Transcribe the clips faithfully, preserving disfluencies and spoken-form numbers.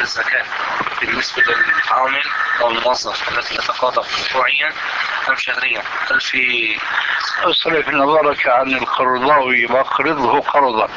الزكاة بالنسبة للعامل أو الموظف الذي يتقاضى أسبوعيا أم شهريا؟ هل في اصرف نظرك عن القرضاوي واقرضه قرضا.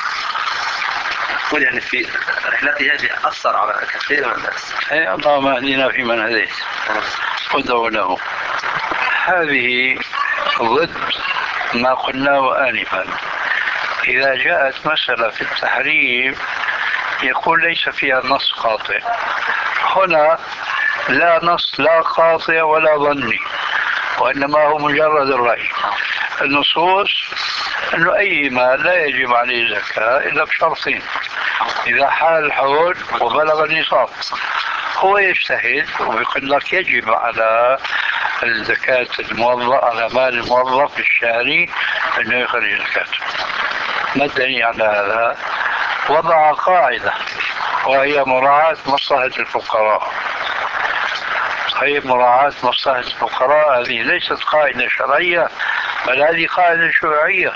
يعني في رحلته هذه أثر على كثير من الناس. أي اللهم اهدنا فيمن هديت ودعو له. هذه ضد ما قلناه آنفا. إذا جاءت مسألة في التحريم يقول ليس فيها نص قاطع. هنا لا نص لا قاطع ولا ظني، وإنما هو مجرد الرأي. النصوص أنه أي ما لا يجب عليه زكاة إلا بشرطين: إذا حال الحول وبلغ النصاب. هو يجتهد ويقول لك يجب على الزكاة الموظف على مال الموظف الشهري أنه يخرج زكاته. ما الدليل على هذا؟ وضع قاعدة وهي مراعاة مصلحة الفقراء. هي مراعاة مصلحة الفقراء هذه ليست قاعدة شرعية، بل هذه قاعدة شيوعية،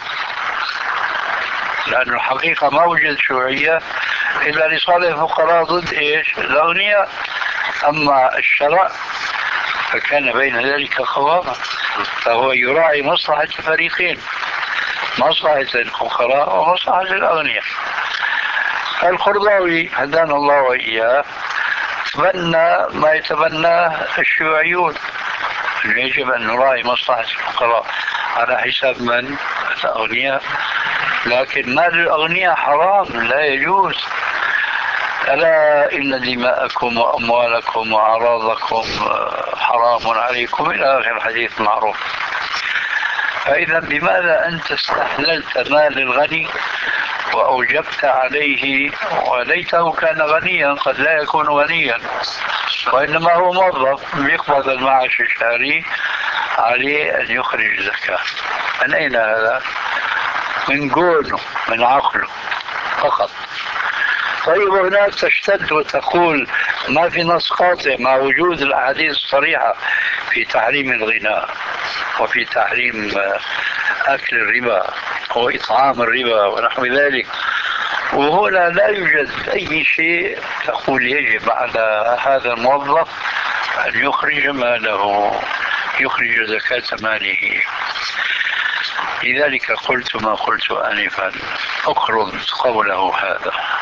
لأن الحقيقة ما وجد شيوعية إلا لصالح الفقراء ضد إيش؟ الأغنياء. أما الشرع فكان بين ذلك قواما، فهو يراعي مصلحة الفريقين، مصلحة الفقراء ومصلحة الأغنياء. القرضاوي هدانا الله وإياه تبنى ما يتبناه الشيوعيون، يجب أن نراعي مصلحة الفقراء على حساب من؟ الأغنياء. لكن مال الأغنياء حرام لا يجوز. ألا إن دماءكم وأموالكم وأعراضكم حرام عليكم إلى آخر الحديث المعروف. فإذا بماذا أنت استحللت مال الغني وأوجبت عليه، وليته كان غنيا قد لا يكون غنيا وإنما هو موظف يقبض المعاش الشهري، عليه أن يخرج زكاة. من أين هذا؟ من قوله من عقله فقط. طيب هناك تشتد وتقول ما في نص قاطع مع وجود الأحاديث الصريحة في تحريم الغناء وفي تحريم أكل الربا وإطعام الربا ونحو ذلك، وهنا لا يوجد أي شيء تقول يجب على هذا الموظف أن يخرج ماله، يخرج زكاة ماله. لذلك قلت ما قلت آنفا: أقرض قوله هذا.